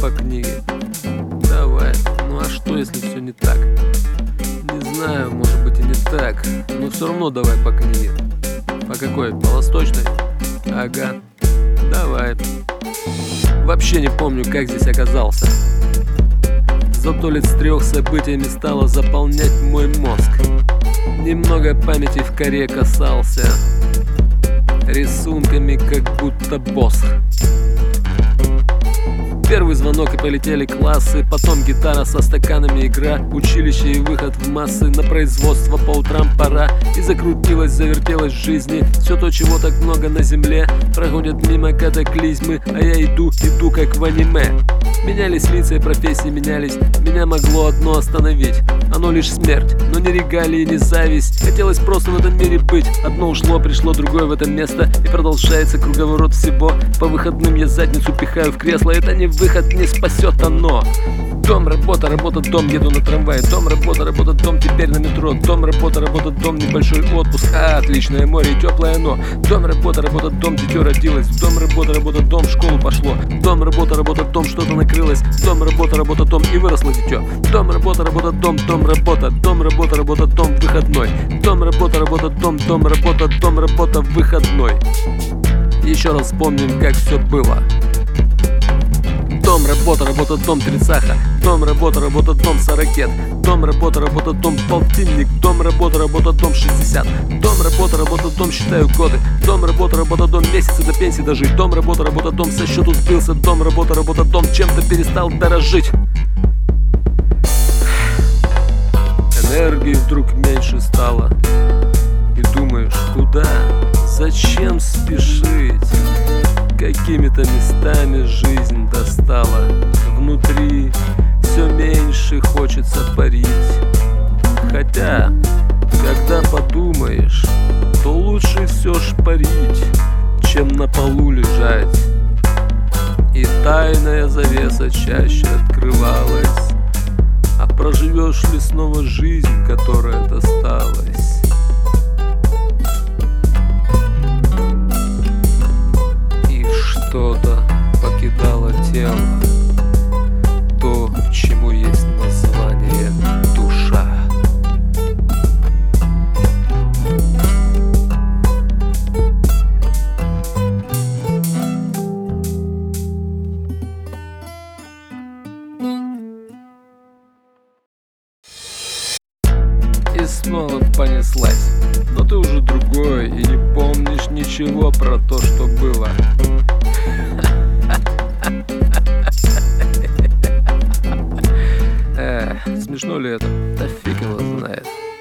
по книге. Давай. Ну а что, если все не так? Не знаю, может быть и не так, но все равно давай по книге. По какой? По восточной? Ага. Давай. Вообще не помню, как здесь оказался. Зато лет с 3 событиями стало заполнять мой мозг. Немного памяти в коре касался, рисунками как будто босх. Первый звонок и полетели классы, потом гитара со стаканами, игра, училище и выход в массы. На производство по утрам пора, и закрутилась, завертелась в жизни все то, чего так много на земле. Проходят мимо катаклизмы, а я иду как в аниме. Менялись лица и профессии менялись, меня могло одно остановить. Оно лишь смерть, но не регалии, не зависть. Хотелось просто в этом мире быть. Одно ушло, пришло другое в это место, и продолжается круговорот всего. По выходным я задницу пихаю в кресло, это не выход, не спасет оно. Дом, работа, работа, дом, еду на трамвае. Дом, работа, работа, дом, теперь на метро. Дом, работа, работа, дом, небольшой отпуск. Отличное море и теплое оно. Дом, работа, работа, дом, дитё родилось. Дом, работа, работа, дом, в школу пошло. Дом, работа, работа, дом, что-то накрылось. Дом, работа, работа, дом, и выросло дитё. Дом, работа, работа, дом, работа. Дом, работа, работа, дом, выходной. Дом, работа, работа, дом, работа, выходной. Еще раз вспомним, как все было. Дом, работа, работа, дом, 30. Дом, работа, работа, дом, 40. Дом, работа, работа, дом, полтинник. Дом, работа, работа, дом, 60. Дом, работа, работа, дом, считаю годы. Дом, работа, работа, дом, месяцы до пенсии дожить. Дом, работа, работа, дом, со счету сбился. Дом, работа, работа, дом, чем-то перестал дорожить. Энергии вдруг меньше стало. И думаешь, куда? Зачем спешить? Какими-то местами жизнь достала. Внутри все меньше хочется парить. Хотя, когда подумаешь, то лучше все ж парить, чем на полу лежать. И тайная завеса чаще открывалась. А проживешь ли снова жизнь, которая досталась? Что-то покидало тело, то, чему есть название душа. И снова понеслась, но ты уже другой и не помнишь ничего про то, что было. Смешно ли это? Да фиг его знает.